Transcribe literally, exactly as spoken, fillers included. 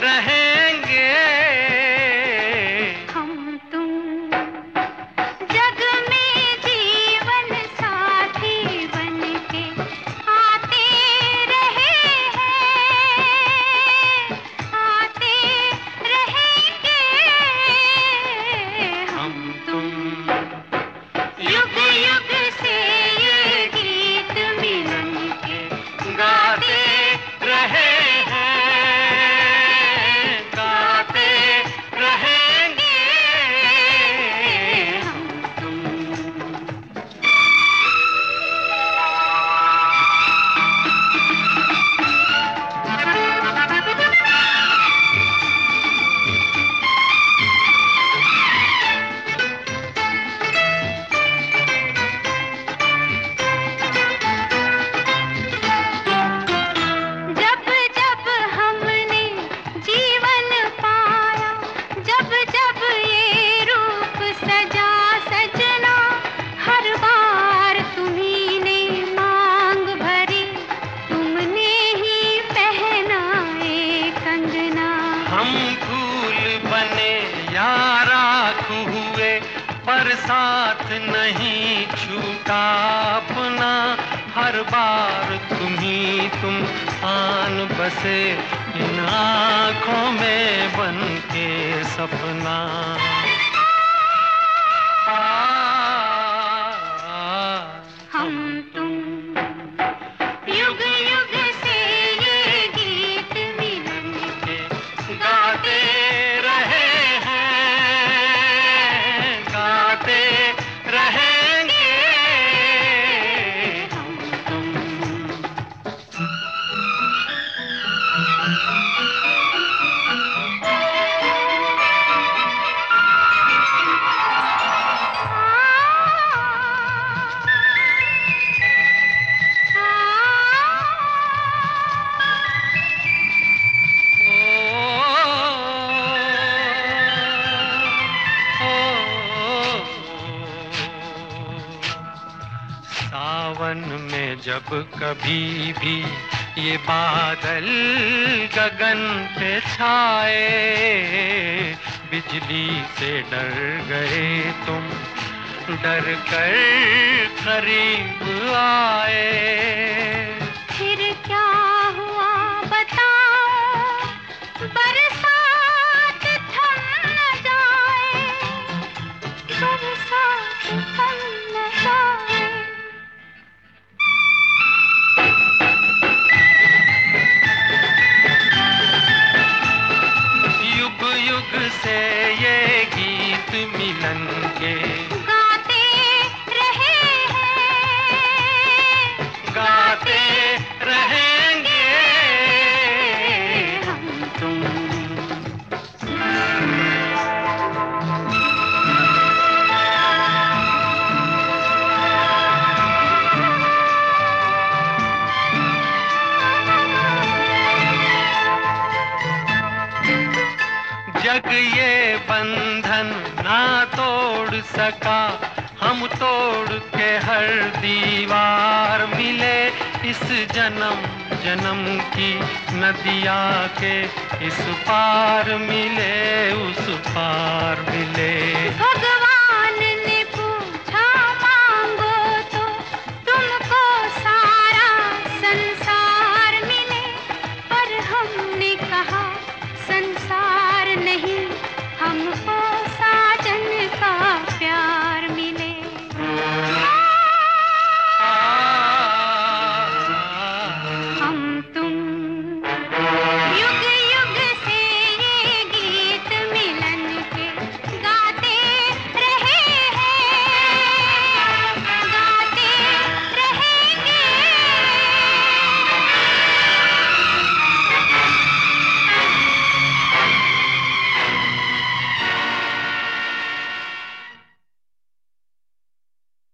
रहेंगे। हम तुम जग में जीवन साथी बनके आते रहे हैं, आते रहेंगे। हम तुम युग युग से ये गीत मिलन के गाते रहे पर साथ नहीं छूटा अपना। हर बार तुम ही तुम आन बसे इन आँखों में बन के सपना। हम तुम युग युग से ये गीत मिलन के गाते रहे सावन में जब कभी भी ये बादल गगन पे छाए, बिजली से डर गए तुम, डर कर करीब आए। फिर क्या हुआ बताओ, बरसात थम न जाए, बरसात थम न जाए। से ये गीत मिलन के गाते रहे हैं, गाते रहेंगे हम तुम। जग ये बंधन ना तोड़ सका, हम तोड़ के हर दीवार मिले। इस जन्म जन्म की नदिया के इस पार मिले, उस पार मिले।